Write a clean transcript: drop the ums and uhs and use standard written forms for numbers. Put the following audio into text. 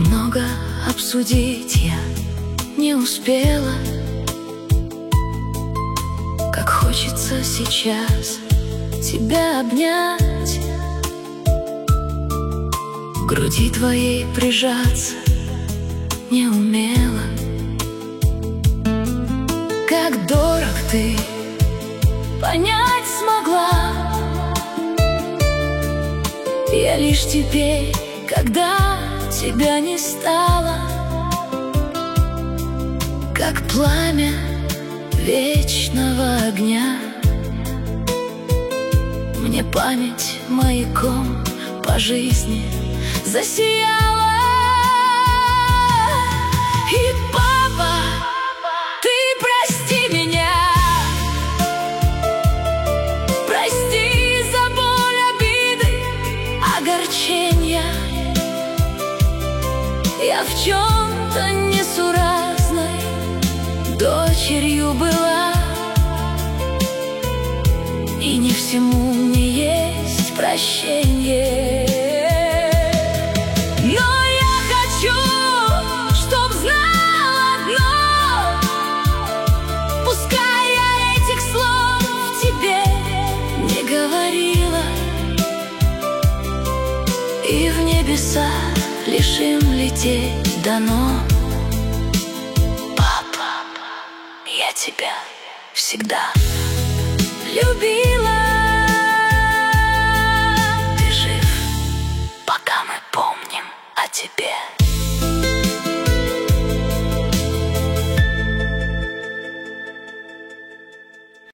много обсудить я не успела. Как хочется сейчас тебя обнять, к груди твоей прижаться не умела. Как дорог ты, понять смогла я лишь теперь, когда тебя не стало. Как пламя вечного огня мне память маяком по жизни засияла. И папа, ты прости меня, прости за боль, обиды, огорчения. Я в чем-то несуразной дочерью была, и не всему мне есть прощение. Но я хочу, чтоб знал одно: пускай я этих слов тебе не говорила, и в небеса лишь им лететь дано. Папа, я тебя всегда любила.